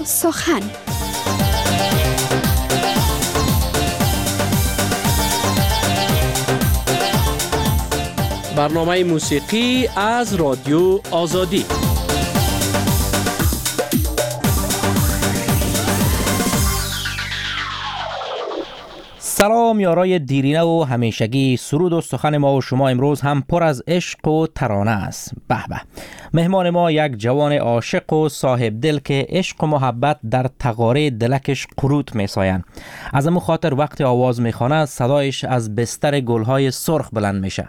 سخن. برنامه موسیقی از رادیو آزادی. سلام یارای دیرینه و همیشگی، سرود و سخن ما و شما امروز هم پر از عشق و ترانه است. به به. مهمان ما یک جوان عاشق و صاحب دل که عشق و محبت در تقاره دلکش قروت میساین. از امو خاطر وقتی آواز میخوانه صدایش از بستر گلهای سرخ بلند میشه.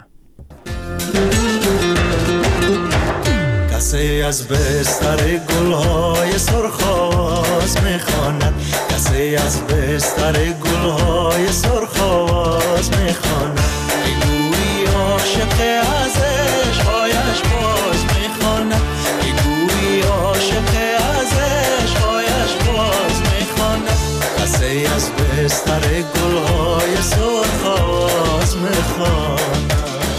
کسی از بستر گلهای سرخ آواز میخواند، کسی از بستر گلهای سرخ آواز میخواند، میگویی عاشق از عشقهایش باز میخواند، میگویی عاشق از عشقهایش باز میخواند، کسی از بستر گلهای سرخ آواز میخواند.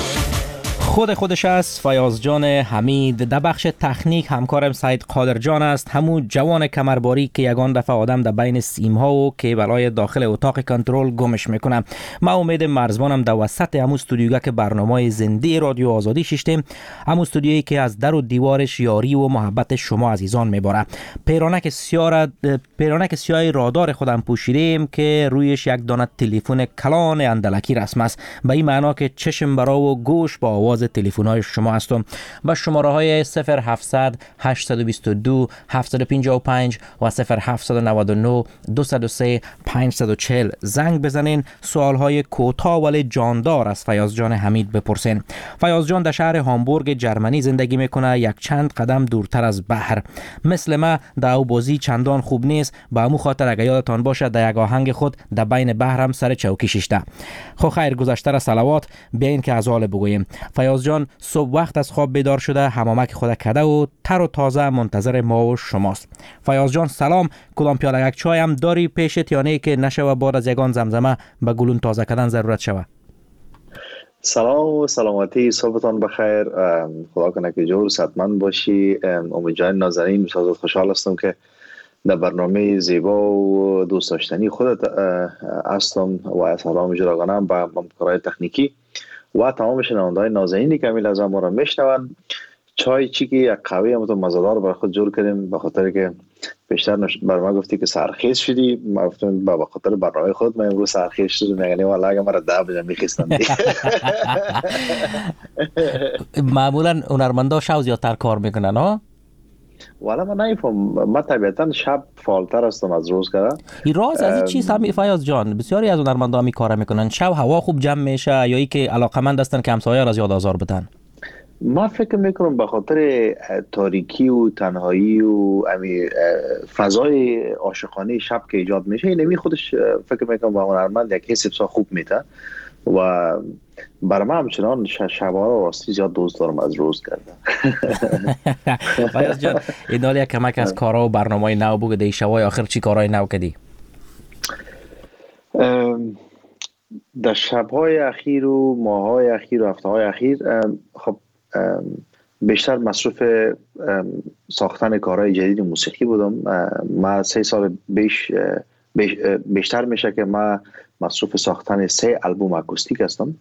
خودش است. فیاض جان حمید. در بخش تکنیک همکارم سعید قادر جان است، همون جوان کمرباری که یگان دفعه آدم در بین سیم ها و که برای داخل اتاق کنترل گمش میکنم. ما امید مرزبانم در وسط همون استودیوگه که برنامه زنده رادیو آزادی شیشتیم، همون استودیویی که از در و دیوارش یاری و محبت شما عزیزان میباره. پیرانک سیاه رادار خودم پوشیدیم که رویش یک دانه تلفن کلان اندلکی رسم است، به این معنا که چشم برا و گوش با آواز تلفن‌های شما هستم. با شماره‌های 0700 822 755 و 0799 203 540 زنگ بزنین، سوال‌های کوتاه ولی جاندار از فیاض جان حمید بپرسین. فیاض جان در شهر هامبورگ جرمنی زندگی میکنه، یک چند قدم دورتر از بحر. مثل ما در او بازی چندان خوب نیست، با همون خاطر اگه یادتان باشه در یک آهنگ خود در بین بحر هم سر چوکی شیشته. خب خیر، گذشته را صلوات، بیاین که از حال بگوییم. فیاض جان صبح وقت از خواب بیدار شده، حمامک خود کده و تر و تازه منتظر ما و شماست. فیاض جان سلام، کدام پیاله یک چای هم داری پیشت یا نه که نشوه بعد از یگان زمزمه به گلون تازه کردن ضرورت شوه؟ سلام و سلامتی، صبحتان بخیر. خدا کنه که جور صحتمند باشی. امید جان نازنین، بسیار خوشحال هستم که در برنامه زیبا و دوست داشتنی خودت هستم و سلام اجرا کنم به همکارای تکنیکی و تمام شنونده‌های نازنینی که امیل از ما را میشنون. چای چیکی یک قهوه هم تو مزه‌دار برای خود جور کردیم، به خاطر که بیشتر بر ما گفتی که سرخیز شدی. ما گفتم به خاطر برنامه خود من امروز سرخیز شدم، یعنی والله اگه مرا ده بجا میخواستم. معمولا هنرمندا شب زیادتر کار میکنن ها؟ والا من نمیفهم، من طبیعتا شب فعالتر هستم از روز کردن. این راز از این چیز هم فیاض جان، بسیاری از هنرمندا می کار میکنن شب هوا خوب جمع میشه یا ای که علاقمند هستن که همسایه را زیاد آزار بدن. من فکر میکنم به خاطر تاریکی و تنهایی و فضای عاشقانه شب که ایجاد میشه، اینمی خودش فکر میکنم به هنرمند یک حس بسیار خوب میده و برای من همچنان شبها رو راستی زیاد دوست دارم از روز کردن. فیاض جان این حال یک کمک از کارها و برنامه‌های نو بگو، دی شبای آخر چی کارهای نو کردی؟ در شبهای اخیر و ماههای اخیر و هفته‌های اخیر خب بیشتر مصروف ساختن کارهای جدید موسیقی بودم. من 3 سال بیشتر میشه که من مصروف ساختن 3 البوم اکوستیک هستم.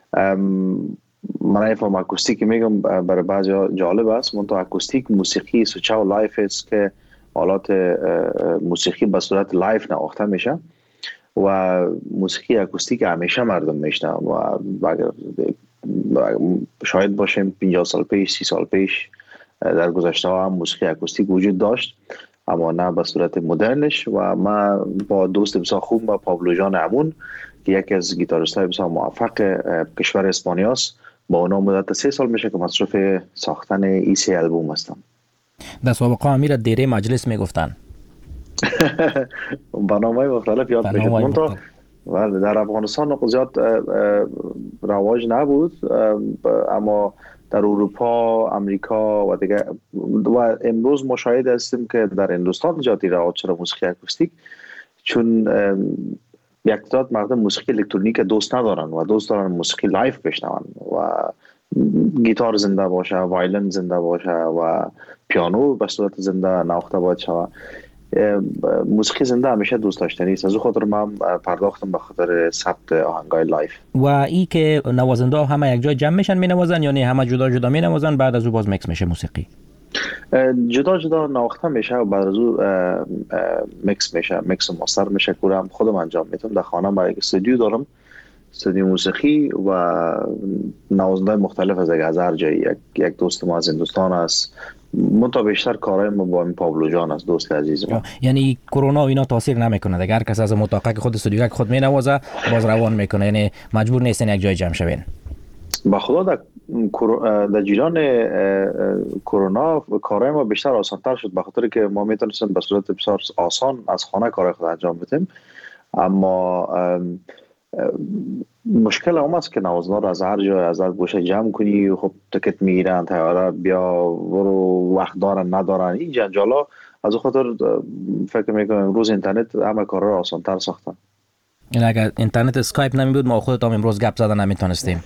من نمیفهم اکوستیک میگم برای بعضی جالب است، منتها اکوستیک موسیقی سوچه و لایف است که آلات موسیقی به صورت لایف نواخته میشه و موسیقی اکوستیک همیشه مردم میشنن و شاید باشیم 50 سال پیش 30 سال پیش در گذشته ها هم موسیقی اکوستیک وجود داشت، اما نه به صورت مدرنش. و من با دوست بسیار خوب با پابلو جان امون که یکی از گیتاریست‌های بسیار موفق کشور اسپانیاست، با اونا مدت 3 سال میشه که مصروف ساختن ای 3 البوم هستم. در سابقه امیر دیره مجلس میگفتن. برنامه‌های مختلف یاد میشد. ولی در افغانستان زیاد رواج نبود، اما در اروپا، امریکا و دیگه و امروز مشاهده هستیم که در هندوستان زیادی رواج شده موسیقی اکوستیک، چون یک تعداد مردم موسیقی الکترونیک دوست ندارن و دوست دارن موسیقی لایف بشنون و گیتار زنده باشه، وایلن زنده باشه و پیانو به صورت زنده نواخته باید شود. موسیقی زنده همیشه دوست داشتنی است. از اون خاطر من پرداختم به خاطر ثبت آهنگای لایف. و ای که نوازنده ها همه یک جای جمع میشن مینوازن یا نه همه جدا جدا مینوازن بعد از اون باز میکس میشه موسیقی؟ جدا جدا نواخته میشه و بعد از اون میکس میشه، میکس و ماستر میشه. کورم خودم انجام میدم در خانه. برای استودیو دارم، استودیو موسیقی و نوازنده مختلف از هر جایی. یک دوست ما از هندوستان است. منتها بیشتر کارهای ما با این پابلو جان است، دوست عزیز ما. یعنی کرونا و اینا تاثیر نمیکنه دیگه؟ هر کس از اتاق خود استودیو خود مینوازه باز روان میکنه، یعنی مجبور نیستین یک جای جمع شوین؟ با خدا در جریان کرونا کارهای ما بیشتر آسان‌تر شد، به خاطر که ما میتونستیم به صورت بسیار آسان از خانه کارهای خود انجام بدیم. اما مشکل هم است که نوازنده رو از هر جای از هر گوشه جمع کنی و خب تکت میگیرن، طیاره بیا برو، وقت دارن ندارن، این جنجالا. از خاطر فکر میکنم امروز اینترنت همه کارا رو آسان‌تر ساختن. این اگر اینترنت اسکایپ نمی بود ما خودت هم امروز گپ زدن نمیتونستیم.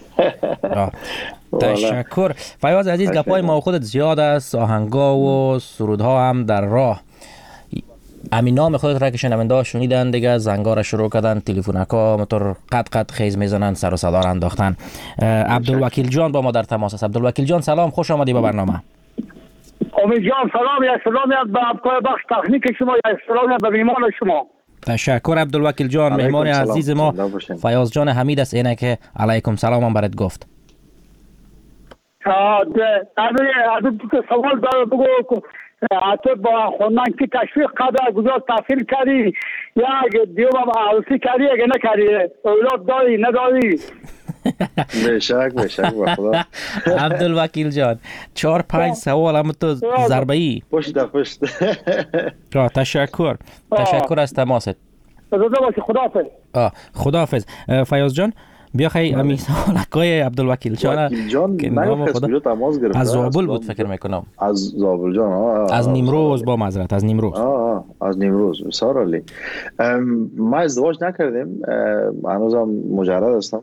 تشکر فیاض عزیز. گپای ما خودت زیاد است، آهنگا و سرودها هم در راه. همین نام خودت را که شنونده ها شنیدن دیگه، زنگا را شروع کردن، تلفنکا موتور قد خیز میزنن، سر و صدا را انداختن. عبدالوکیل جان با ما در تماس است. عبدالوکیل جان سلام، خوش آمدی به برنامه. امید جان سلام، یک سلام به ابطال بخش تکنیک شما، یک سلام به میهمان شما. تشکر عبدالوکیل جان. مهمان عزیز ما فیاض جان حمید است، اینه که علیکم سلام هم برات گفت. سوال داره بگو تو با خوندن که تشویق قدر گذار تحصیل کردی یا دیو با عروسی کردی اگه نکردی اولاد داری نداری؟ بشک به خدا. عبدالوکیل جان 4-5 سوال هم تو ضربه ای پشت. تشکر از تماست. خداحافظ. فیاض جان بیا خیلی امی سوالکای عبدالوکیل جان که نام خدا تماس گرفت. از زابل بود فکر میکنم. از زابل جان. از نیمروز با معذرت از نیمروز. از نیمروز. بسیار عالی. ما ازدواج نکردیم، هنوزم مجرد هستم.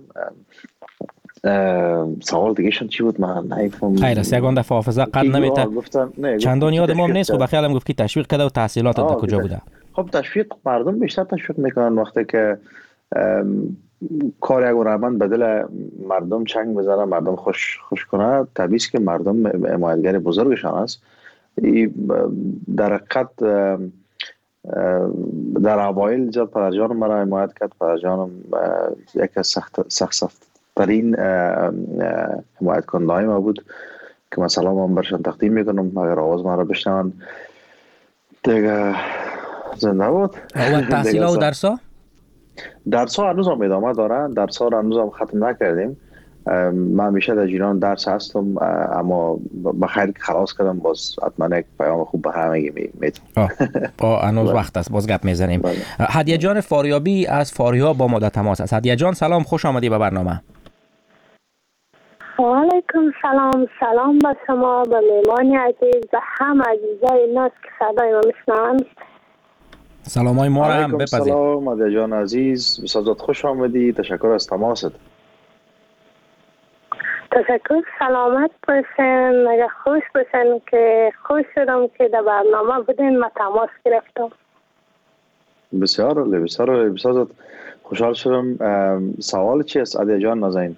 سوال دیگه شون چی بود من نمیفهمم. خیر است، یگان دفعه حافظه قد نمیته چندان یادم نیست. خب بخیالم گفت که تشویق کرده و تحصیلات در کجا بوده؟ خب تشویق مردم بیشتر تشویق میکنن وقتی که کار یک هنرمند به دل مردم چنگ بزنه، مردم خوش کنه. طبیعی است که مردم حمایتگر بزرگشان است. در حقیقت در اوایل زیاد پدرجانم مرا حمایت کرد. پدرجانم یکی از سخت‌ترین حمایت کننده ما بود که مثلا من برشان تقدیم میکنم اگر آواز من را بشنون دیگه زنده بود. و تحصیل و درس ها هنوز هم ادامه دارن. درس ها هنوز هم ختم نکردیم. من همیشه در جریان درس هستم، اما بخیر که خلاص کردم باز حتما یک پیام خوب به همه میتونم. هنوز وقت است، باز گپ میزنیم. هدیه جان فاریابی از فاریا با ما در تماس است. هدیه جان سلام، خوش آمدی به برنامه. و علیکم سلام به شما، به میهمان عزیز و هم عزیزای ناس که صدای ما میشنوند. سلامای ما را هم بپذیر. سلام هدیه جان عزیز، بسازت خوش آمدی. تشکر از تماست. تشکر. سلامت باشین، مگه خوش باشین که خوش شدم که در برنامه بودین، ما تماس گرفتم. بسیار عالی. بسازت خوشحال شدم. سوال چی است هدیه جان نازنین؟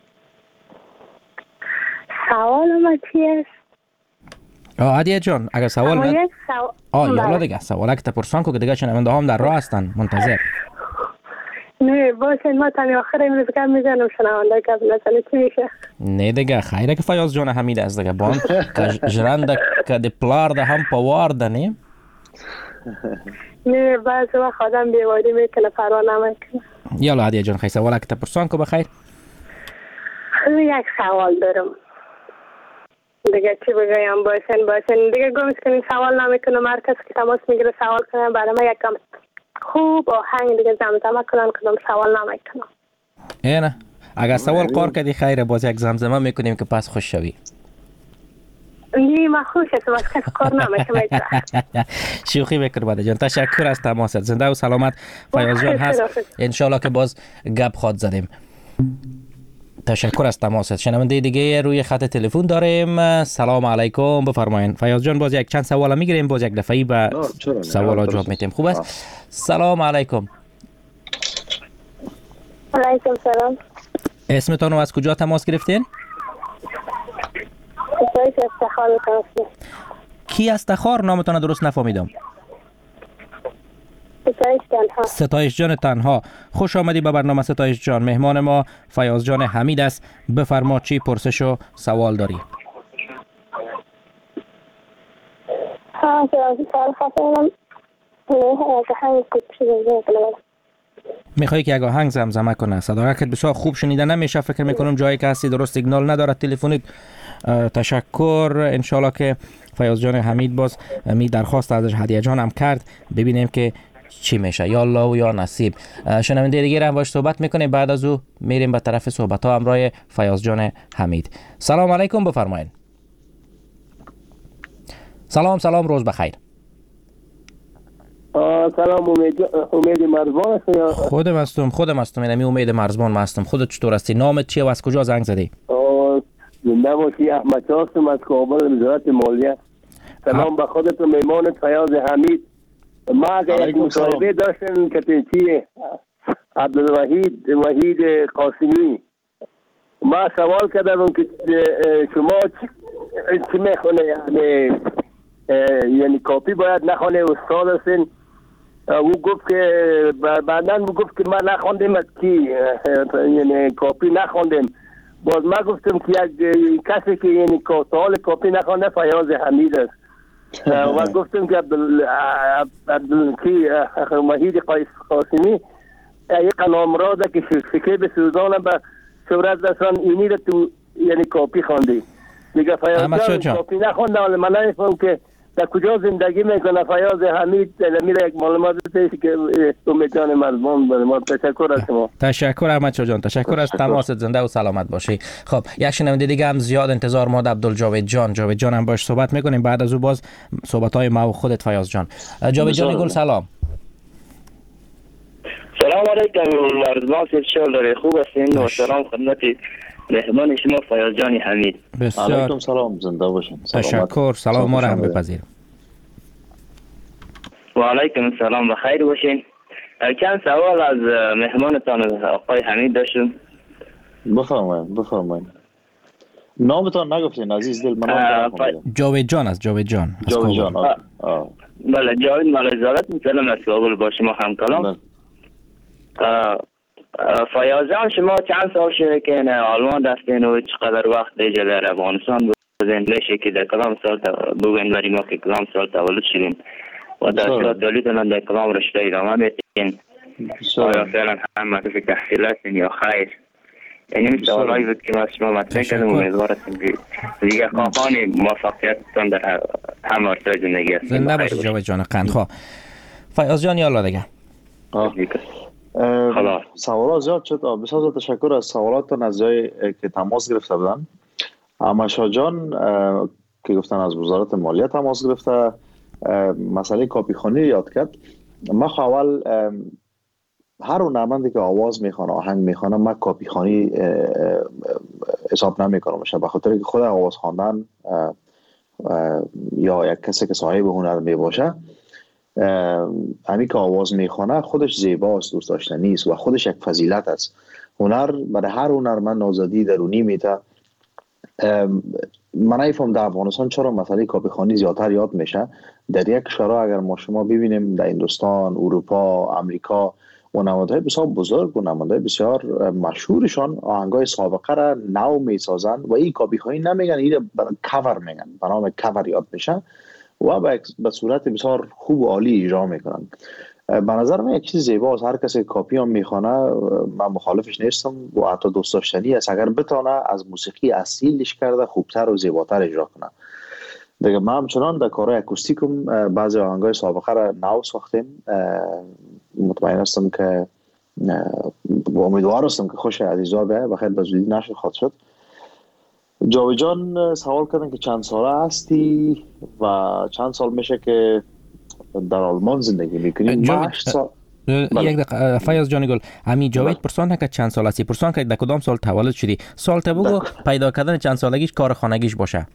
سوال ما چی است؟ هدیه جان اگر سوال نه یالا دیگه سوالک تپرسان که دیگه شنونده هم در راه هستن منتظر. نه باشین، ما تانی آخر امروز گپ میزنم شنونده گپ نزنه چی میشه؟ نه دیگه خیره که فیاض جان حمید است دیگه بان که جرنده که دی پلار ده هم پوار ده نه؟ نه بعض وقت آدم بیواری میکنه پروا نمیکنه. یالا هدیه جان خیلی سوالک تپرسان که بخیر. یک سوال دارم دیگه چی بگویم. باشین دیگه گمش کنیم سوال نمیکنم. هر کس که تماس میگیره سوال کنم برای ما یک کم خوب آهنگ دیگه زمزمه کنم کدام سوال نمیکنم. نه اگر سوال قار کردی خیره باز یک زمزمه میکنیم که پس خوش شوی. نه من خوش هستم از کس کار نمیکنم. شوخی بکر باده جان. تشکر از تماست. زنده و سلامت. فیاض جان هست انشالله که باز گپ خواد زدیم. تشکر از تماست. شنونده دیگه روی خط تلفن داریم. سلام علیکم، بفرمایید. فیاض جان، باز یک چند سوال میگیریم، باز یک دفعی به سوالات جواب میدیم. خوب است؟ سلام علیکم. علیکم سلام. اسمتون رو از کجا تماس گرفتین؟ ستایش استخار تماس. کی استخار؟ نامتون درست نفهمیدم. ستایش تنها. ستایش جان تنها، خوش آمدی به برنامه ستایش جان. مهمان ما فیاض جان حمید است. بفرما چی پرسش و سوال داری؟ سوال خواستم میخوایی که یک آهنگ زمزمه کنه؟ صداقت بسیار خوب شنیده نمیشه. فکر میکنم جایی که هستی درست سیگنال نداره تلفنت. تشکر. انشالله که فیاض جان حمید باز می درخواست ازش هدیه جان هم کرد. ببینیم که چی میشه، یا الله و یا نصیب. شنونده دیگه هم باش صحبت میکنیم، بعد از او میریم به طرف صحبت ها همراه فیاض جان حمید. سلام علیکم، بفرمایید. سلام، روز بخیر. سلام، امید مرزبان هستم. خودم هستم. اینمی امید مرزبان هستم. خودت چطور هستی؟ نامت چیه و از کجا زنگ زدی؟ زنده باشی. احمد شاه هستم از کابل، وزارت مالیه. سلام به خودت و میمانت فیاض حمید. ما یک مصاحبه داشتیم که عبدالوحید قاسمی. ما سوال کردم که شما چی میخونه، یعنی کاپی باید نخونه، استاد هستین. او گفت که بعداً گفت که من نخوندم از کی، یعنی کاپی نخوندم. باز ما گفتم که یک کسی که یعنی سوال کاپی نخونده فیاض حمید است. و گفتم که عبدالوحید قاسمی یک قلمرو ده که فکر به سوزانه به شهرت دستان اینی رو تو یعنی کاپی خوندی. دیگه فیاض جان کاپی نخونده، ولی من نمیفهم که در کجا زندگی میکنه فیاض حمید. میره یک معلومات دیشی که امید جان مرزبان بده. ما تشکر از شما. تشکر احمد شاه جان، تشکر از تماست. زنده و سلامت باشی. خب یک شنونده دیگه هم زیاد انتظار ما عبدالجاوید جان هم باش صحبت میکنیم، بعد از او باز صحبت های ما و خودت فیاض جان. جاوید جان گل سلام. سلام علیکم مرزبان، چطور داری؟ خوب هستین؟ و سلام خدمت مهمان شما فیاض جان حمید. علیکم سلام، زنده باشین. تشکر. سلام ما را هم بپذیر. و علیکم السلام، بخیر باشین. چند سوال از مهمانتان آقای حمید داشتم. بفرمایید. نامتان نگفتین عزیز دل. من جاوید جان است. جاوید جان. بله، جاوید مالزادت میتونم از کابل با شما همکلام. فیاض جان، شما چند سال شده که آلمان دستین و چقدر وقت دیگه در افغانستان بودین؟ میشه که در کدام سال بگوین برای ما که کدام سال تولد شدین و در صورت دلیتون در کدام رشته ادامه میتین؟ آیا فعلا هم مدرسه تحصیلاتین یا خیر؟ یعنی این سوالایی بود که ما شما مطرح کردم. امیدوارستیم که دیگه خواهان موفقیتتان در همه عرصه زندگی هستیم. زنده باشید جاوید جان قندخواه. فیاض جان یالا دیگه. سوالات زیاد شد. بسیار تشکر از سوالاتتان از جایی که تماس گرفته بودن. احمد شاه جان که گفتن از وزارت مالیه تماس گرفته، مسئله کاپی خانی یاد کرد. من اول هر هنرمندی که آواز میخوانه، آهنگ میخوانه، من کاپی خانی حساب نمیکنم. به خاطر که خود آواز خواندن یا یک کسی که صاحب هنر میباشه، همین که آواز میخوانه خودش زیباست، دوست داشتنی است و خودش یک فضیلت است. هنر برای هر هنرمند آزادی درونی میده. من نمیفهم در افغانستان چرا مسئله کاپی خانی زیادتر یاد میشه. در یک کشور اگر ما شما ببینیم، در هندوستان، اروپا، امریکا، و نمادهای بسیار بزرگ و نمادهای بسیار مشهورشان آهنگای سابقه را نو میسازن و این کاپی خانی نمیگن، این کاور میگن، به نام کاور یاد میشه و به صورت بسیار خوب و عالی اجرا میکنن. به نظر من یک چیز زیباست. هر کسی کاپی هم میخوانه من مخالفش نیستم و حتی دوست داشتنی است اگر بتونه از موسیقی اصیلش کرده خوبتر و زیباتر اجرا کنه. دیگه ما همچنان در کارهای اکوستیکم بعضی آهنگای سابقه را نو ساختیم. مطمئن هستم که امیدوار هستم که خوش عزیزا به بخیر به زودی نشر خواهد شد. جاوید جان سوال کردن که چند ساله هستی و چند سال میشه که در آلمان زندگی میکنی؟ یک دقیقه فیاض جان گل، امی جاوید پرسان که چند سال هستی؟ پرسان که در کدام سال تولد شدی؟ سال تا بگو پیدا کردن چند سالگیش کار خانگیش باشه.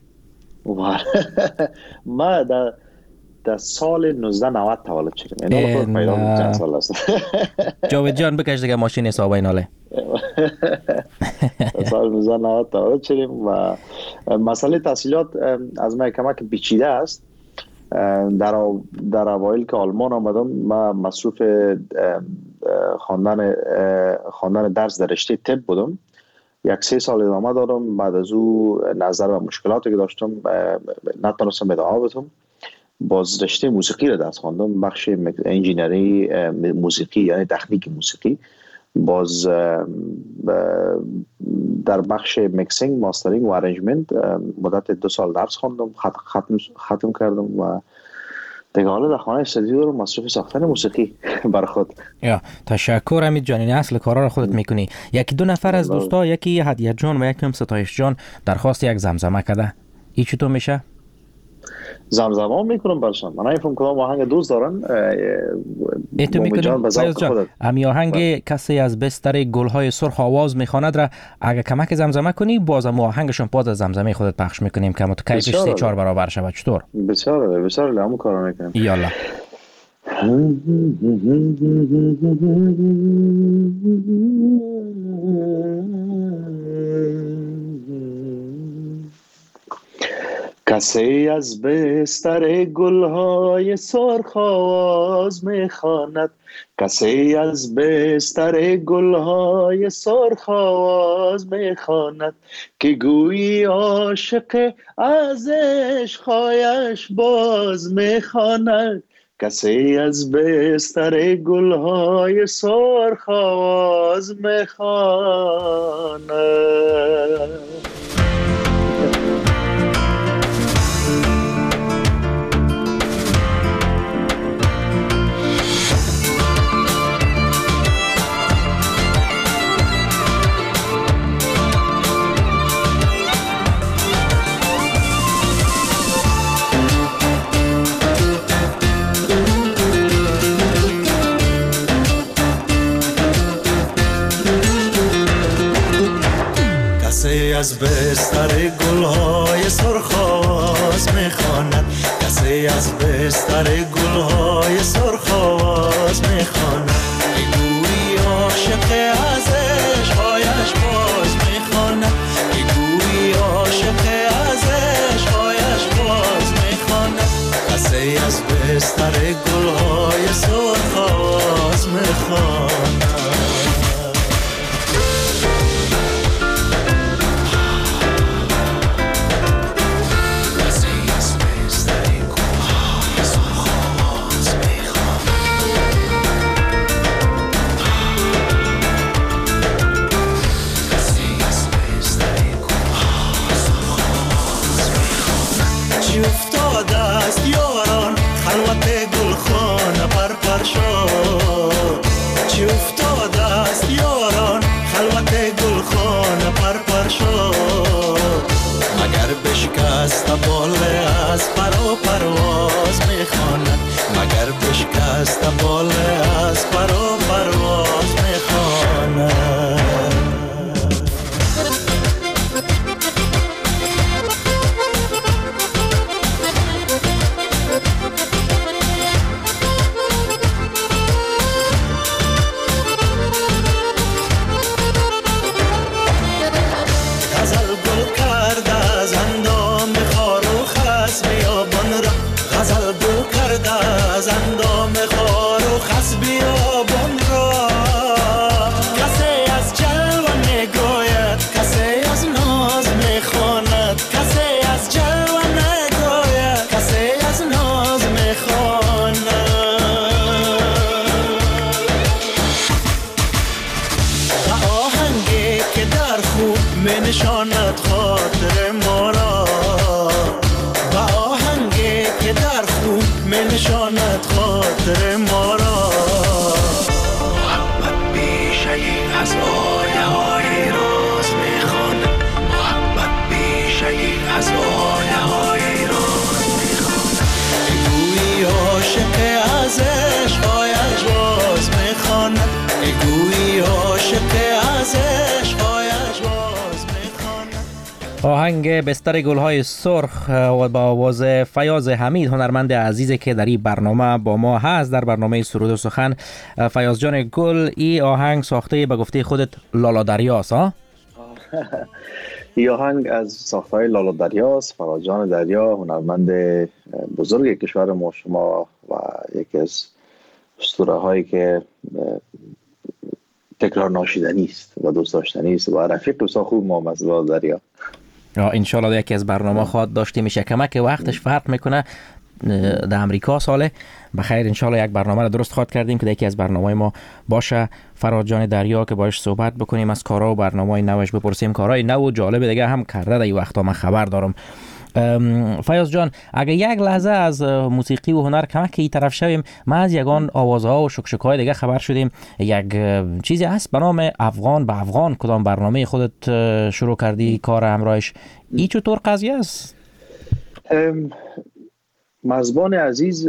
ما در سال 1990 تولد شدم. یعنی خود پیدا چند سال است. جاوید جان بکش دیگه ماشین حساب ایناله. سال 1990 تولد شدیم و مسئله تحصیلات از من کمک پیچیده است. در اوایل که آلمان آمدم ما مصروف خواندن درس در رشته طب بودم. 1-3 سال ادامه دادم. بعد از او نظر و مشکلاتی که داشتم نتونستم ادامه بدم. باز رشته موسیقی را درس خواندم، بخش انجینری موسیقی یعنی تکنیک موسیقی. باز در بخش میکسینگ، ماسترینگ و ارنجمنت مدت 2 سال درس خواندم، ختم کردم و دیگه حالا در خانه استودیو رو مصروف ساختن موسیقی بر خود. یا تشکر امید جان، این اصل کارا رو خودت میکنی. 1-2 نفر از دوستا، یکی هدیه جان و یکی ستایش جان درخواست یک زمزمه کرده. این چطور میشه؟ زمزمه میکنم برشان. من نمیفهم کدام آهنگ دوست دارن. ایتو میکنم فیاض جان، امی آهنگ کسی از بستر گلهای سرخ آواز میخواند را اگه کمک زمزمه کنی بازم آهنگشون باز از زمزمه خودت پخش میکنیم که تو کیفش 3-4 برابر شود. چطور؟ بسیار همون کارو میکنیم. یالا. کسی از بستر گلهای سرخ آواز میخواند، کسی از بستر گلهای سرخ آواز میخواند که گویی عاشق از عشقهایش باز میخواند. کسی از بستر گلهای سرخ آواز میخواند. کسی از بستر گلهای سرخ آواز میخواند، کسی از بستر گلهای سرخ آواز میخواند که گویی عاشق از عشقهایش باز میخواند، که گویی عاشق از عشقهایش باز میخواند. کسی از بستر گلهای سرخ آواز میخواند. عاشق از عشقهایش باز آهنگ بستر گل‌های سرخ و با آواز فیاض حمید هنرمند عزیزی که در این برنامه با ما هست در برنامه سرود و سخن. فیاض جان گل، این آهنگ ساخته به گفته خودت لالا دریاست ها؟ این آهنگ از ساخته‌های لالا دریاست. فراز جان دریا هنرمند بزرگ کشور ما شما و یکی از اسطوره هایی که تکرار ناشیدنی است و دوست داشتنی است و رفیق بسیار خوب ما از لالا دریا. انشالله یکی از برنامه خواهد داشته میشه. کمک وقتش فرق میکنه. در امریکا ساله بخیر. انشالله یک برنامه را درست خواهد کردیم که یکی از برنامه ما باشه. فراز جان دریا که باش صحبت بکنیم از کارا و برنامه نوش بپرسیم. کارهای نو و جالب دیگه هم کرده در این وقتا من خبر دارم. فیاض جان اگه یک لحظه از موسیقی و هنر کمک این طرف شویم، ما از یگان آوازها و شکشک‌های دیگه خبر شدیم. یک چیزی هست به نام افغان به افغان، کدام برنامه خودت شروع کردی کار همراهش، این چطور قضیه است؟ مزبان عزیز،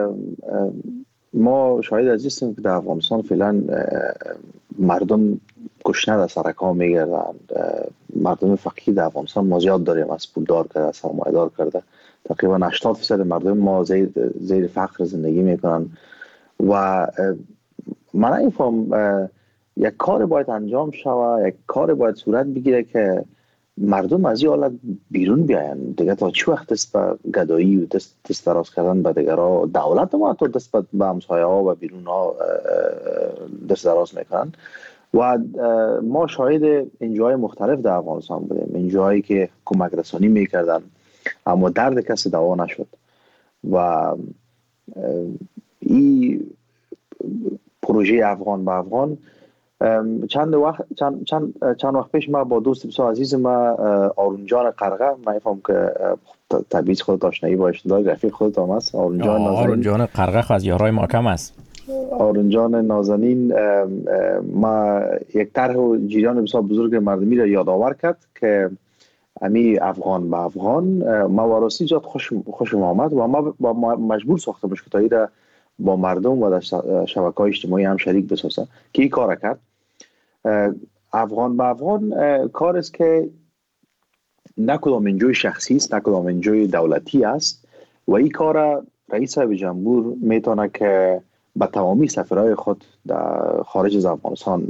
ما شاهد عزیزیم که در افغانستان فعلا مردم گشنه در سرکا میگردند. مردم فقیر در افغانستان ما زیاد داریم، از پولدار کرده، از سرمایه دار کرده. تقریبا 80% مردم ما زیر فقر زندگی میکنن و من نمیفهم یک کار باید انجام شود، یک کار باید صورت بگیره که مردم از این حالت بیرون بیاین. دیگه تا چه وقت دست به گدایی و دست دراز کردن به دیگرها، دولت ما تو دست به همسایه ها و بیرون ها دست دراز میکنن و ما شاهد اینجای مختلف در افغانستان بودیم، اینجایی که کمک رسانی میکردن اما درد کسی دوا نشد و این پروژه افغان به افغان چند وقت پیش ما با دوست بسیار عزیز ما آرون جان قرغه، من میفهم که طبیعی خود آشنایی با اشتدار رفیق خودت هم است. آرون جان قرغه از یارای ما کم است. آرون جان نازنین ما یک طرح و جریان بسیار بزرگ مردمی را یادآور کرد که امی افغان به افغان ما وارسی جات خوشم آمد و ما مجبور ساخته باشیم که تا با مردم و در شبکه‌های اجتماعی هم شریک بسازه که این کار کرد. افغان به افغان کار است که نه کدام انجوی شخصی است نه کدام انجوی دولتی است و این کار رئیس صاحب جمهور میتونه که به تمامی سفرهای خود در خارج از افغانستان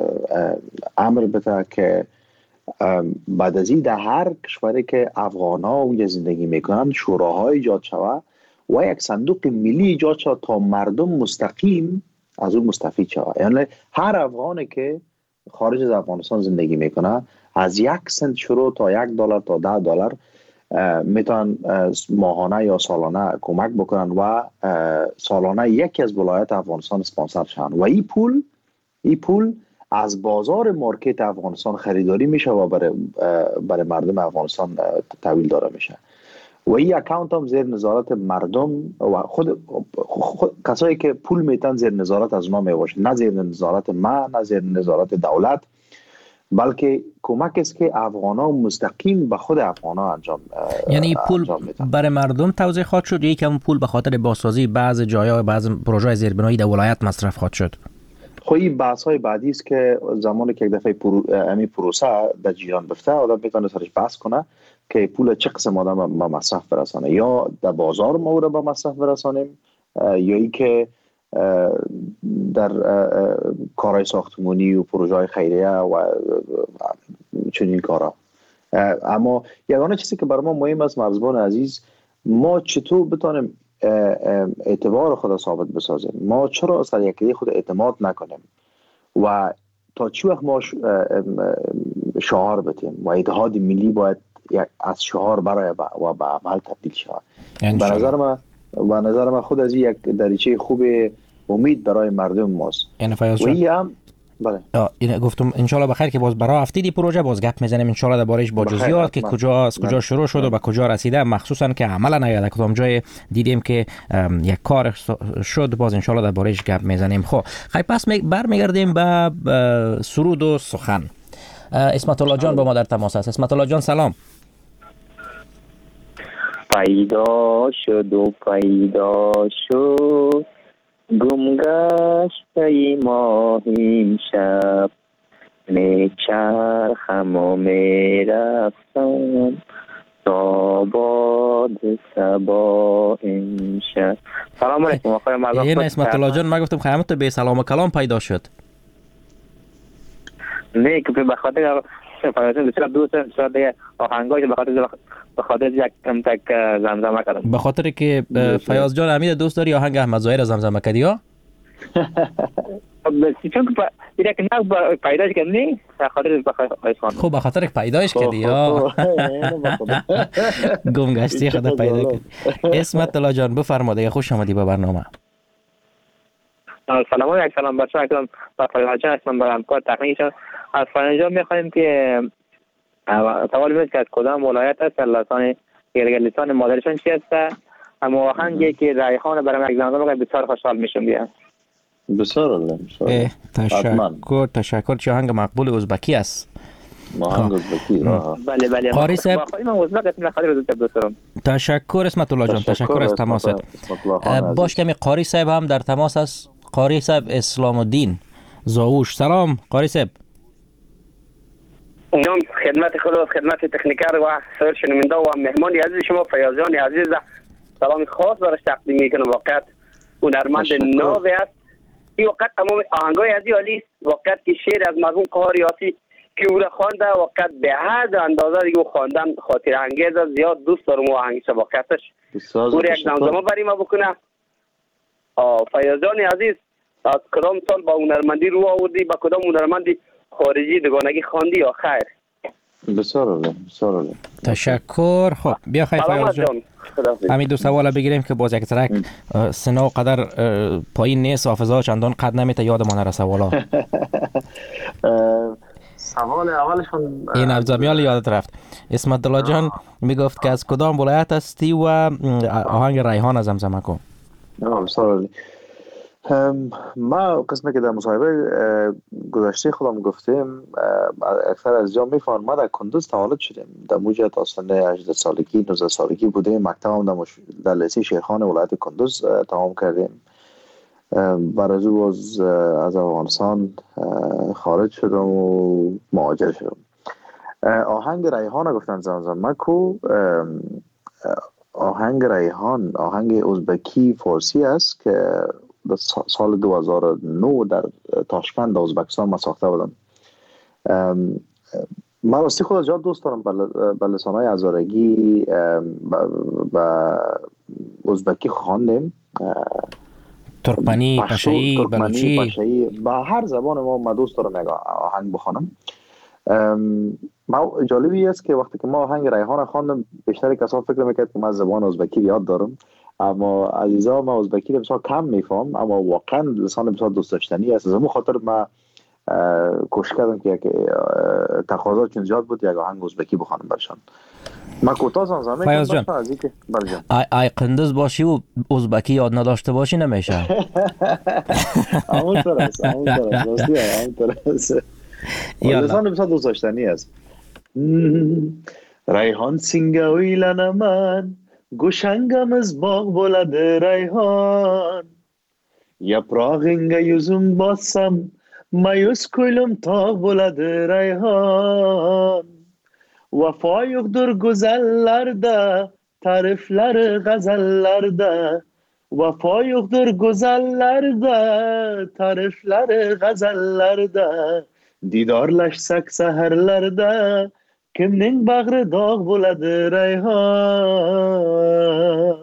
امر بده که بعد از این در هر کشوری که افغان‌ها اونجا زندگی میکنن شوراهای ایجاد شود و یک صندوق ملی ایجاد شود تا مردم مستقیم از اون مستفید شود. یعنی هر افغانی که خارج از افغانستان زندگی میکنه از 1 سنت شروع تا $1 تا $10 میتونن ماهانه یا سالانه کمک بکنن و سالانه یکی از ولایت افغانستان سپانسر شن و این پول از بازار مارکت افغانستان خریداری میشه و برای مردم افغانستان تحویل داده میشه و این اکانت هم زیر نظارت مردم و خود کسایی که پول میتن زیر نظارت از اونا میباشه، نه زیر نظارت ما نه زیر نظارت دولت، بلکه کمک است که افغانا مستقیم به خود افغانا انجام یعنی پول برای مردم توزیع خواهد شد یا یکم پول به خاطر بازسازی بعض جایا بعض پروژه زیربنایی در ولایت مصرف خواهد شد؟ خب این بحث های بعدی است که زمانی که یک دفعه همین پروسه در جریان بفته آدم میتونه سرش بحث کنه که پول چه قسم آدم به مصرف برسانه، یا در بازار ما رو به مصرف برسانیم یا ای که در کارهای ساختمانی و پروژه های خیریه و چنین کارها. اما یگانه چیزی که برای ما مهم است مرزبان عزیز، ما چطور بتونیم اعتبار خود ثابت بسازیم، ما چرا سر یکی خود اعتماد نکنیم و تا چی وقت ما شعار بتیم و اتحاد ملی باید از شعار برای و به عمل تبدیل شود. به نظر من خود از یک دریچه خوب امید برای مردم ماست. یعنی فیاض جان بله این گفتم انشالله بخیر که باز برای هفته دی پروژه باز گپ میزنیم انشالله دربارش با جزئیات که کجا شروع شد و به کجا رسیده، مخصوصا که عملا نیاد کدام جای دیدیم که یک کار شد، باز انشالله دربارش گپ میزنیم. خب پس برمیگردیم به سرود و سخن. اسمت الله جان با ما در تماس است. اسمت الله جان سلام. پیدا شد و پیدا گم گشته ماه این شب، میچرخم و میرفتم تا باد سبا امشب. سلام علیکم آقای مردم. این اسمت الله جان، من گفتم خیامت تو به سلام و کلام پیدا شد. نه که به خاطر فرازون بسیار دوست بسیار دیگه آهنگاش به خاطر یک کم تک زمزمه کردم. به خاطر که فیاض جان امید دوست داری آهنگ احمد ظاهر زمزمه کردی ها؟ چون که دیگه که نه پیداش کردی به خاطر خوب به خاطر که پیداش کردی ها. گم گشتی خدا پیدا کرد. اسمت الله جان بفرما دیگه، خوش آمدی به برنامه. سلام علیکم. سلام بچه اکرام با فیاض جان هستم، با همکار تکنیکی از فیاض جان می‌خوایم که سوال میاد که از کدام ولایت است، لسان لسان مادرشان چی است؟ اما آهنگی که ریحان برام یک زمزمه بسیار خوشحال میشم بیان. بسیار عالی. تشکر. چه آهنگ مقبول ازبکی است؟ آهنگ ازبکی. بله قاری صاحب من ازبک هستم، خاطر دوست. تشکر اسمت الله جان، تشکر از تماست. باش کمی قاری صاحب هم در تماس است. قاری صاحب اسلام الدین زاوش. سلام قاری صاحب. نام خدمت خدا، خدمت تکنیکر و سایر شنونده و مهمان عزیز شما فیاض جان عزیز سلام خاص براش تقدیم میکنم. واقعا هنرمند ناوی است. این وقت تمام آهنگای عزیز علی وقت که شعر از مرحوم قهار یاسی که او را خوانده وقت به حد اندازه دیگه خواندن خاطر انگیز زیاد دوست دارم و آهنگ واقعتش او یک زمزمه برای ما بکنه. فیاض جان عزیز از کدام سال با هنرمندی رو آوردی، با کدام هنرمندی خارجی دوگانگی خواندی یا خیر؟ بسیار عالی. تشکر. خب بیا خیر فیاض جان، همین دو سوال بگیریم که باز یک ترک سنا قدر پایین نیست، حافظه چندان قد نمیته یادمان نره سوالا. سوال اولشون این افزامیال یادت رفت. اسمت الله جان میگفت که از کدام ولایت هستی و آهنگ ریحان زمزمه کن. بسیار عالی. ما قسمی که در مصاحبه گذشته خودم گفتیم اکثر از جا میفهمن ما در کندوز تولد شدیم. در موجه تا سن 18 سالگی 19 سالگی بودیم. مکتب هم در لیسه شیرخان ولایت کندوز تمام کردیم. بعد از او از افغانستان خارج شدم و مهاجر شدم. آهنگ ریحان گفتن زمزمه کو. آهنگ ریحان آهنگ ازبکی فارسی است که در سال 2009 در تاشکند ازبکستان ما ساخته بودم. من راستی خود زیاد دوست دارم به لسانهای هزارگی و ازبکی خواندیم، ترکمنی، پشه‌ای، بلوچی، با هر زبان ما دوست دارم یک آهنگ بخوانم. ما جالبی است که وقتی که ما آهنگ ریحان خواندم بیشتر کسا فکر میکرد که من زبان ازبکی یاد دارم، اما عزیزا من ازبکی بسیار کم میفهم، اما واقعا لسان بسیار دوست داشتنی است. از همون خاطر من کوشش کردم که تقاضا چون زیاد بود یک آهنگ ازبکی بخوانم برشان. من کوتاه زمزمه فیاض جان ای قندوز باشی و ازبکی یاد نداشته باشی نمیشه. همون طور است لسان بسیار دوست داشتنی است. ریحان سینگه ویلن من گوشنگم از باغ بلد ریحان yaprağınga yüzüm bassam mayus koylum tağ buladı reyhan Vefa yoktur güzellerde tarifleri gazellerde Vefa yoktur güzellerde tarifleri gazellerde Didarlaşsak seherlerde kimning bagri dağ buladı reyhan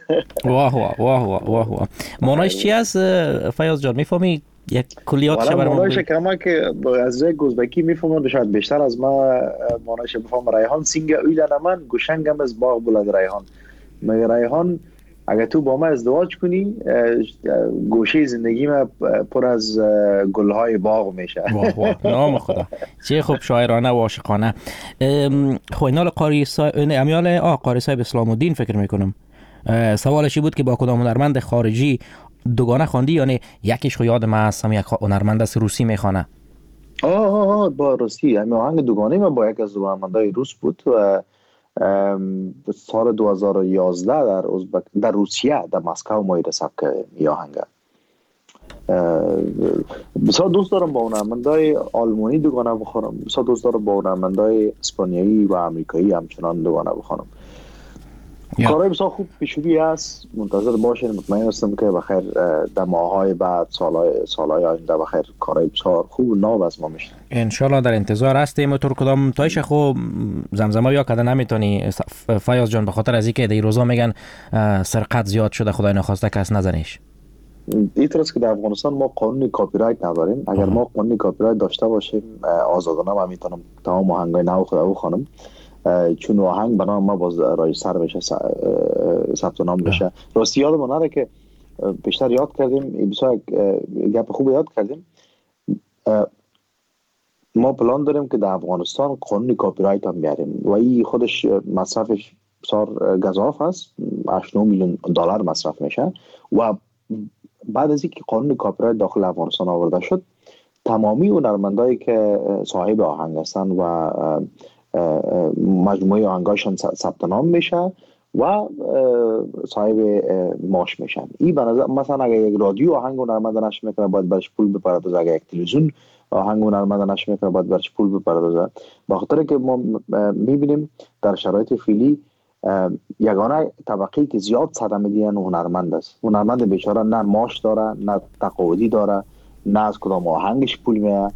واه مانایش چی است فیاض جان؟ میفهمی یک کلیات برام؟ مانایش کما که از ازبکی میفهمم شاید بیشتر از ما مانایش بفهم. ریحان سینگه اویلن من گوشنگم از باغ بلد ریحان. مگه ریحان اگه تو با ما ازدواج کنی گوشه زندگی ما پر از گلهای باغ میشه. واه نام خدا چه خوب شاعرانه و عاشقانه. خوینال قاری صاحب اسلام الدین فکر میکنم سوالشی بود که با کدام هنرمند خارجی دوگانه خواندی، یعنی یکیش خو یاد من هستم یک هنرمند از روسی میخوانه. با روسی همین آهنگ دوگانه من با یک از هنرمندای روس بود و سال 2011 در روسیه در مسکو ما ثبت کردیم این آهنگ. بسیار دوست دارم با هنرمندای آلمانی دوگانه بخونم، بسیار دوست دارم با هنرمندای اسپانیایی و امریکایی همچنان دوگانه بخونم. کارهای بسیار خوب پیشروی است، منتظر باشین. مطمئن هستم که بخیر در ماه‌های بعد، سالهای آینده بخیر کارهای بسیار خوب و ناب از ما میشه. انشالله در انتظار هستیم. تو کدام تایش خوب زمزمه یا کده نمیتونی فیاض جان، به خاطر از اینکه در روزا میگن سرقت زیاد شده، خدای نخواسته کس نزنیش. این طرز که در افغانستان ما قانون کاپی رایت نداریم. اگر ما قانون کاپی رایت داشته باشیم آزادانه من میتونم تمام آهنگای نو خودم بخونم، چون آهنگ برای ما باز رایج‌تر بشه، ثبت نام بشه. راستی یادم نره که بیشتر یاد کردیم، بسیار گپ خوب یاد کردیم. ما پلان داریم که در افغانستان قانون کاپی رایت هم بیاریم و این خودش مصرفش بسیار گزاف هست، 8 میلیون دلار مصرف میشه و بعد از اینکه قانون کاپی رایت داخل افغانستان آورده شد، تمامی هنرمندایی که صاحب آهنگ هستن و مجموعه آهنگاشون ثبت نام میشه و صاحب معاش میشن. این به نظر مثلا اگر یک رادیو آهنگ هنرمند نشر میکنه باید برش پول بپردازه، اگر یک تلویزیون آهنگ هنرمند نشر میکنه باید برش پول بپردازه. به خاطر که ما میبینیم در شرایط فعلی یگانه طبقه‌ای که زیاد صدمه دیدن هنرمند است. هنرمند بیچاره نه معاش داره، نه تقاعدی داره، نه از کدام آهنگش پول میاد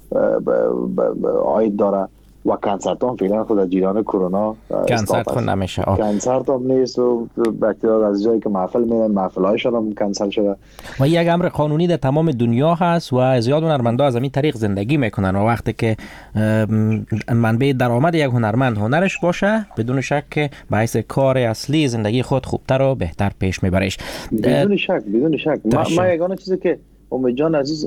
عاید داره و کنسرت هم فعلا خود از جریان کرونا کنسرت خود نمیشه. کنسرت هم نیست و بکتریا از جایی که محفل میرن محفلایشان هم کنسل شده و یک امر قانونی در تمام دنیا هست و زیاد هنرمندا از همین طریق زندگی میکنن و وقتی که منبع درآمد یک هنرمند هنرش باشه بدون شک که باعث کار اصلی زندگی خود خوبتر و بهتر پیش میبرش. بدون شک ما یگانه چیزی که امید جان عزیز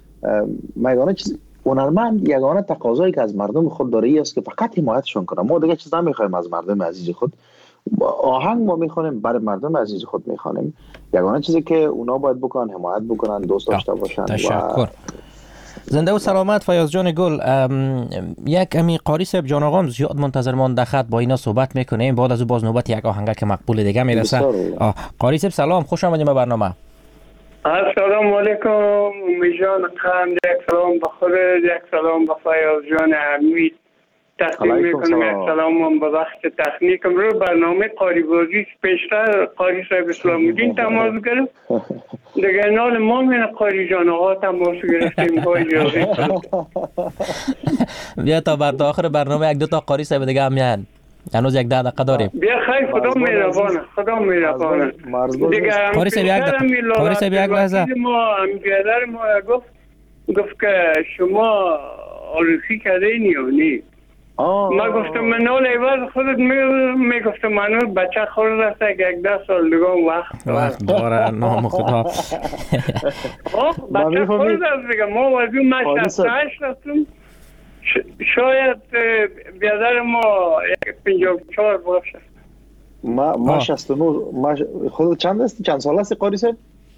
هنرمند یگانه تقاضایی که از مردم خود داره است که فقط حمایتشون کنه. ما دیگه چیز نمیخوایم از مردم عزیز خود. آهنگ ما میخونیم برای مردم عزیز خود میخونیم. یگانه چیزی که اونا باید بکنن حمایت بکنن، دوست داشته باشن. تشکر. زنده و سلامت فیاض جان گل. یک امی قاری صاحب جان آقام زیاد منتظر مانده خط با اینا صحبت میکنیم، بعد از او باز نوبت یک آهنگ که مقبول دیگه میرسه. قاری صاحب سلام، خوش آمدید به برنامه. السلام علیکم میجان خان، یک سلام به خودت، یک سلام به فیاض جان حمید تقدیم میکنم، یک سلام به بخش تکنیکم. رو برنامه قاری بازی پیشتر قاری صاحب اسلام الدین تماس گرفت دیگه، نال ما من قاری جان آقا تماس گرفتیم با اجازه. بیا تا بعد آخر برنامه یک دو تا قاری صاحب دیگه هم میان، هنوز یک 10 دقیقه داریم. بیا خیلی خدا مهربانه دیگه. قاری صاحب یک لحظه ما بیادر ما گفت که شما عروسی کردین یا نه؟ ما گفتم من نال ایواز خودت میگفتم منو بچه خورد رسته یک 10 سال دیگه وقت داره نام خدا. بچه خورد رسته دیگه، ما وزی ما 68 رستم، شاید بیادر ما 54 باشه. ما 69. خود چند سال هستی قاری صاحب؟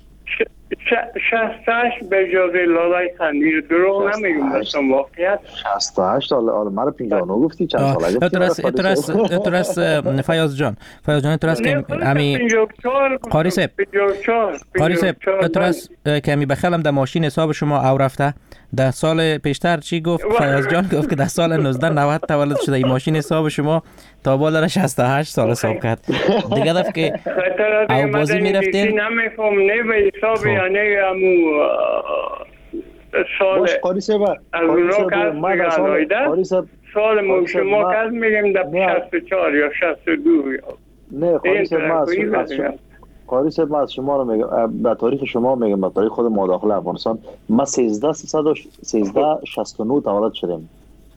68 به اجازه لالای خندیر، دروغ نمیگم دستم واقعیت 68. حالا مرا 59 گفتی چند سال اگه اترس فیاض جان اترس که امی قاری صاحب اترس که امی بخلم در ماشین حساب شما او رفته. در سال پیشتر چی گفت فیاض جان؟ گفت که در سال 1990 تولد شده این ماشین حساب شما تا بالا 68 سال حساب کرد دیگه. دفعه که او بازی میرفتین نمیفهم نه به حساب یعنی امو سال قاری صاحب سال ما شما کس میگیم در 64 یا 62 نه قاری صاحب ما از شما رو میگم، به تاریخ شما میگم، به تاریخ خود ما داخل افغانستان ما 1369 تولد شدیم.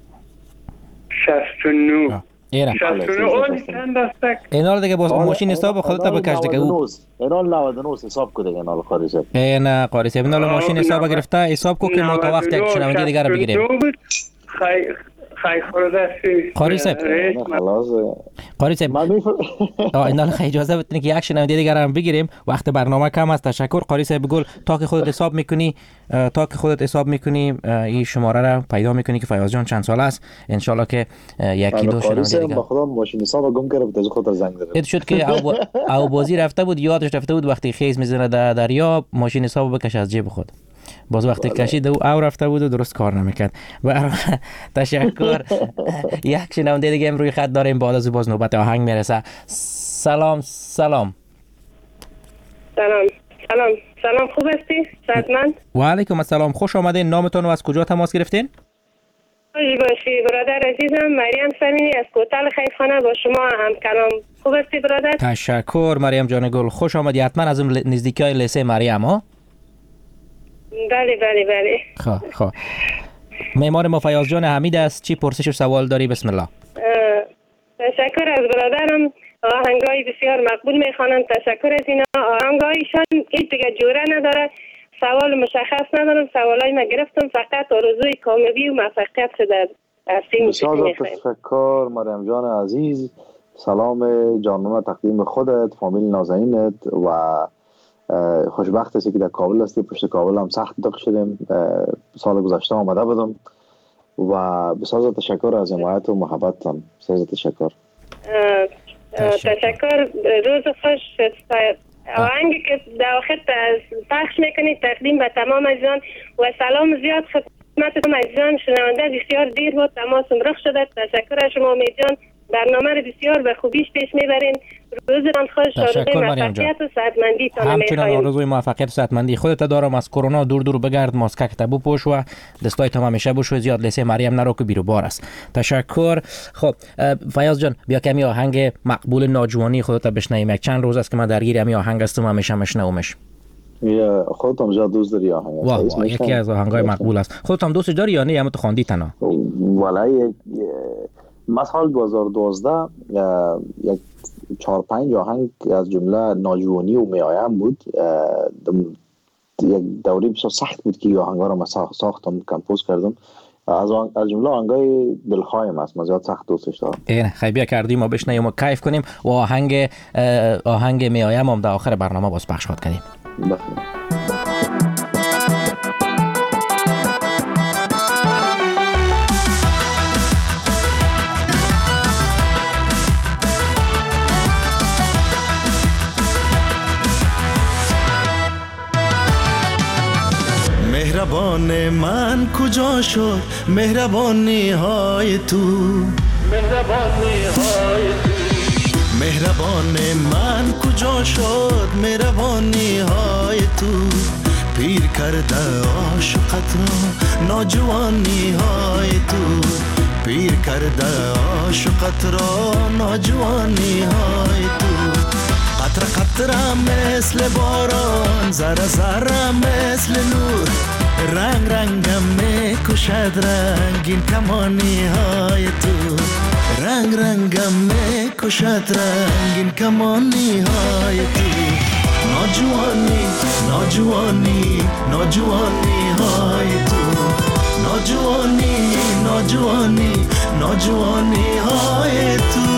69 اون چند است؟ اینا دیگه باز ماشین حساب خودت بکش دیگه. اینا 99 حساب کو دیگه. اینا قاری صاحب نه قاری صاحب اینا ماشین حساب گرفته حساب کو که ما تا وقت یک شنونده دیگه رو بگیریم. خیلی خورده است قاری صاحب. قاری صاحب اینا اجازه بدین که یک شنونده دیگر هم بگیریم، وقت برنامه کم است. تشکر قاری صاحب. بگل تا که خودت حساب میکنی این شماره را پیدا میکنی که فیاض جان چند سال است، ان شاء الله که یکی دو شنونده دیگه. به خدا ماشین حساب گم کرده بود، خود زنگ زد. این شد که او بازی رفته بود، یادش رفته بود وقتی خیز میزنه در دریا ماشین حساب بکش از جیب خود. باز وقتی کشید او رفته بود و درست کار نمیکرد. تشکر. یک شنونده دیگه روی خط داریم، بعد از باز نوبت آهنگ میرسه. سلام. خوب هستی؟ صحتمند؟ و علیکم السلام. خوش آمدین. نامتون و از کجا تماس گرفتین؟ باشی برادر عزیزم، مریم سمینی از کوتل خیفخانه با شما هم کلام. خوب هستی برادر؟ تشکر مریم جان گل. خوش آمدی. حتما از نزدیکی لیسه مریم ها؟ بله. خب معمار ما فیاض جان حمید است. چی پرسش و سوال داری؟ بسم الله. تشکر از برادرم. آهنگای بسیار مقبول میخوانند. تشکر از اینا. آهنگایشان هیچ دیگه جوره نداره. سوال مشخص ندارم. سوالای ما گرفتم، فقط آرزوی کامیابی و موفقیت شده در سین موسیقی میخوایم. تشکر مریم جان عزیز. سلام جانانه تقدیم خودت، فامیل نازنینت و خوشبخت هستی که در کابل هستی. پشت کابل هم سخت دق شدیم، سال گذشته آمده بودم و بسیار تشکر از حمایت و محبتتان. بسیار تشکر. تشکر. روز خوش. آهنگی که در آخر پخش میکنید تقدیم به تمام عزیزان و سلام زیاد خدمتتون عزیزان. شنونده بسیار دیر بود تماسم رخ شده. تشکر از شما امید جان، برنامه رو بسیار به خوبیش پیش میبرین. روزتان خوش. آرزوی موفقیت و صحتمندی تان میخوایم. همچنان آرزوی موفقیت و صحتمندی خودت دارم. از کرونا دور بگرد، ماسکک تبو پوش و دستای تمام همیشه بشو، زیاد لیسه مریم نرو که بیرو بار است. تشکر. خب فیاض جان بیا کمی آهنگ مقبول ناجوانی خودت بشنویم. یک چند روز است که من درگیر همین آهنگ هستم، همیشه مشنومش. یا خودت هم دوست داری آهنگ؟ یکی از آهنگای مقبول است. خودت هم دوست داری یا نه؟ یا تو خواندی تنها؟ والله مثلا 2012 یک 4-5 آهنگ از جمله ناجوانی و میایم بود. یک دوری بسیار سخت بود که آهنگا رو ساختم، کمپوز کردم. از جمله آهنگای دلخواهیم است، من زیاد سخت دوستش دارم. این خیلی کردیم ما بشنویم و کیف کنیم و آهنگ میایم هم در آخر برنامه باز پخش کنیم. مهربان من کجا شد مهربانی های تو؟ مهربان من کجا شد مهربانی های تو؟ پیر کرده عاشقت را ناجوانی های تو، پیر کرده عاشقت را ناجوانی های تو. قطره قطره مثل باران، ذره ذره مثل نور، رنگ رنگم میکشد رنگین کمانی های تو، رنگ رنگم میکشد رنگین کمانی های تو. ناجوانی ناجوانی ناجوانی های تو، ناجوانی ناجوانی ناجوانی های تو.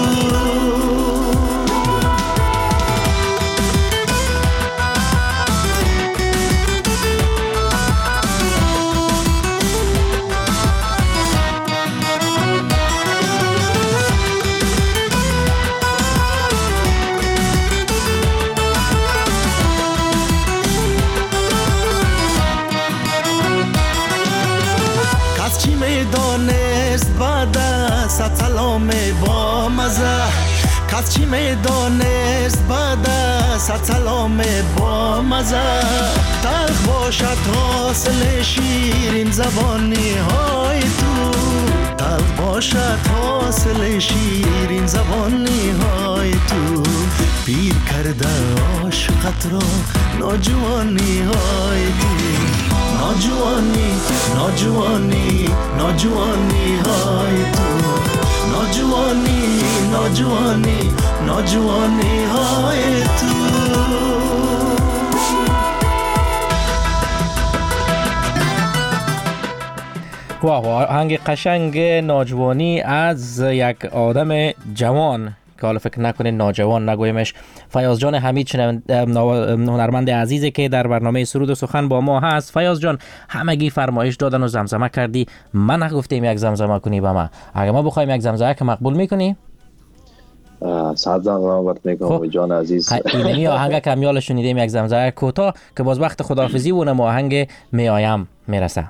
سلام با مزه، کس چی میدانست بعد از سلام با مزه، تلخ باشد حاصل شیرین زبانی های تو، تلخ باشد حاصل شیرین زبانی های تو. پیر کرده عاشقت را ناجوانی های تو، ناجوانی ناجوانی ناجوانی های تو، ناجوانی ناجوانی ناجوانی های تو. واه، آهنگ قشنگ ناجوانی از یک آدم جوان که حالا فکر نکنین نوجوان نگویمش. فیاض جان حمید هنرمند عزیزی که در برنامه سرود و سخن با ما هست. فیاض جان همگی فرمایش دادن و زمزمه کردی، من نگفتیم یک زمزمه کنی به ما. اگه ما بخوایم یک زمزمه که مقبول میکنی؟ صد زمزمه برات میکنم جان عزیز. اینمی آهنگ کمیال شنیدیم، یک زمزمه کوتاه که باز وقت خداحافظی و نم آهنگ میایم میرسه.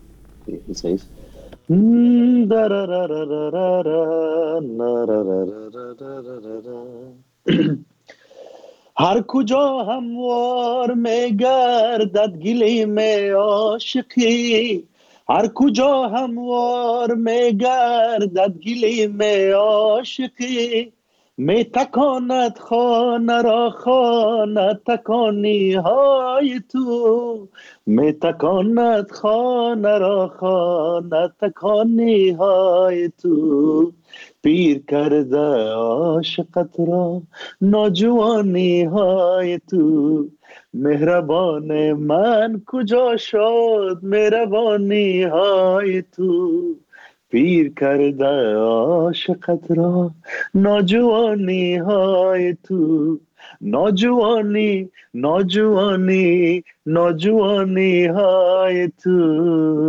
هر کجا هموار میگردد گلیم عاشقی، هر کجا هموار میگردد گلیم عاشقی، می تکاند خانه را خانه تکانی های تو، می تکاند خانه را خانه تکانی های تو، پیر کرده عاشقت را نوجوانی های تو، مهربان من کجا شد مهربانی های تو، پیر کرده عاشقت را نوجوانی های تو، نوجوانی نوجوانی نوجوانی های تو.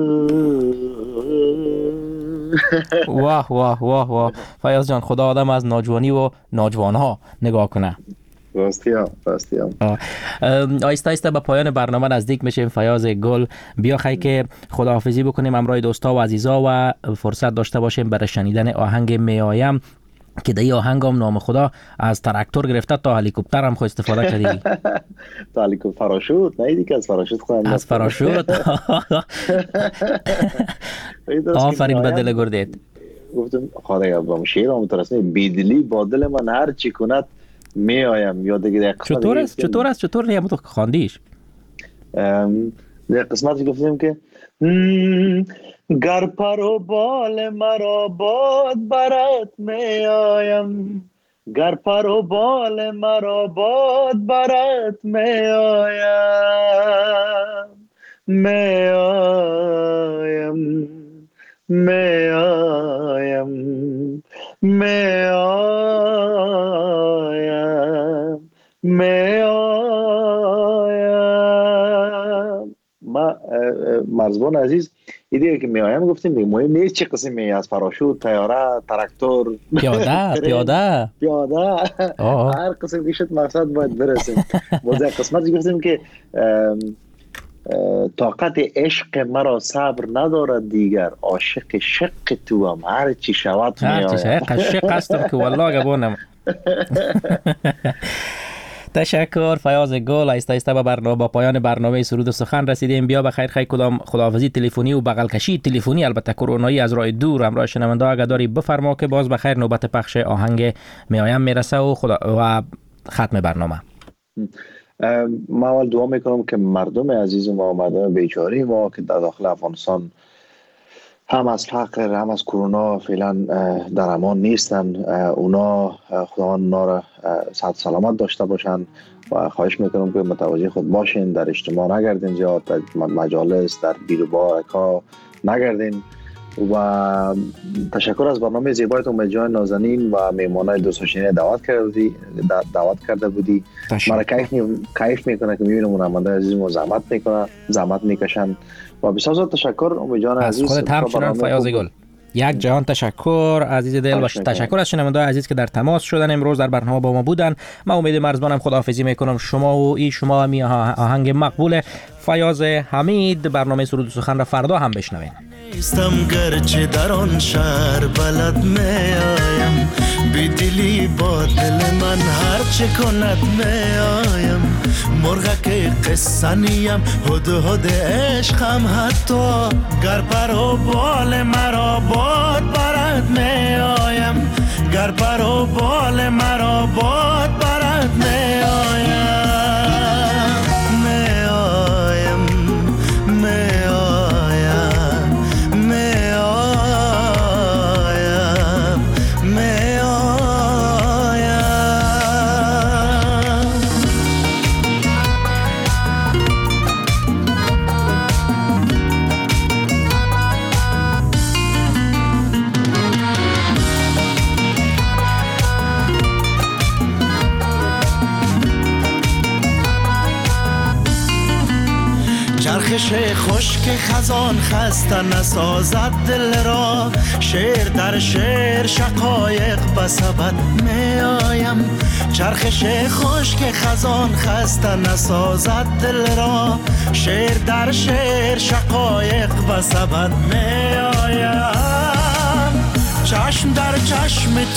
واه واه واه واه. فیاض جان خدا آدم از نوجوانی و نوجوانها نگاه کنه. راستی هم آیسته آیسته به پایان برنامه نزدیک میشیم. فیاض گل، بیا خیلی که خداحافظی بکنیم همراه دوستا و عزیزا و فرصت داشته باشیم برای شنیدن آهنگ میایم که در این آهنگ هم نام خدا از تراکتور گرفته تا هلیکوپتر هم خود استفاده کردی. تا هلیکوپتر فراشوت نه دیگه، از فراشوت خواهم از فراشوت. آفرین به دل گردید. گفتم خدا با شعر هم ترسمی بیدلی با دل من هر چی کند میایم. یا دیگه چطور نیم تو خواندیش؟ در قسمتی گفتیم که گر پر و بال مرا باد برات میایم، گر پر و بال مرا باد برات میایم، میایم میایم میایم میایم. مرزبان عزیز ایده که میایم گفتیم دیگه، مهم نیست چه قسمی، از فراشوت، طیاره، تراکتور، پیاده هر قسم که شد مقصد باید برسیم. باز قسمتی گفتیم که طاقت عشق مرا صبر ندارد دیگر، عاشق شق تو هم هر چی شود میایم. هر چی شق هستم که والله گبونم. تشکر فیاض گل. آیسته آیسته با پایان برنامه سرود و سخن رسیدیم. بیا بخیر خیلی کدام خداحافظی تلفنی و بغل کشی تلفنی البته کرونایی از راه دور همراه شنونده اگه داری بفرما که باز بخیر نوبت پخش آهنگ میایم میرسه و ختم برنامه. ما اول دعا میکنم که مردم عزیز ما، مردم بیچاره ما که در داخل افغانستان هم از فقر هم از کرونا فعلا در امان نیستن، اونا خداوند اونا را صحت سلامت داشته باشن و خواهش میکنم که متوجه خود باشین، در اجتماع نگردین، زیاد در مجالس در بیرو بارکا نگردین. و تشکر از برنامه زیبایتون به جای نازنین و میمانای دوستاشینی دعوت کرده بودی. مرا کیف میکنه که میبینم هنرمندای عزیزمون زحمت میکشن و بسیار تشکر امیدوارم عزیز. خودت همچنان فیاض گل. یک جهان تشکر عزیز دل و تشکر از شنوندگان عزیز که در تماس شدن امروز در برنامه با ما بودن. من امید مرزبانم خداحافظی میکنم. شما همی آهنگ مقبول فیاض حمید برنامه سرود و سخن را فردا هم بشنوین. نیستم گرچه در آن شهر بلد میایم، بی دلی با دل من هر چه کند میایم، مرغک قصه نیم هد عشقم حتی، گر پر و بال مرا باد برد میایم، گر پر و بال مرا باد برد میایم، میایم چرخش خشک خزان خسته نسازد دل را، شعر در شعر شقایق بسبد می آیم. چرخش خشک خزان خسته نسازد دل را، شعر در شعر شقایق بسبد می آیم. چشم در چشم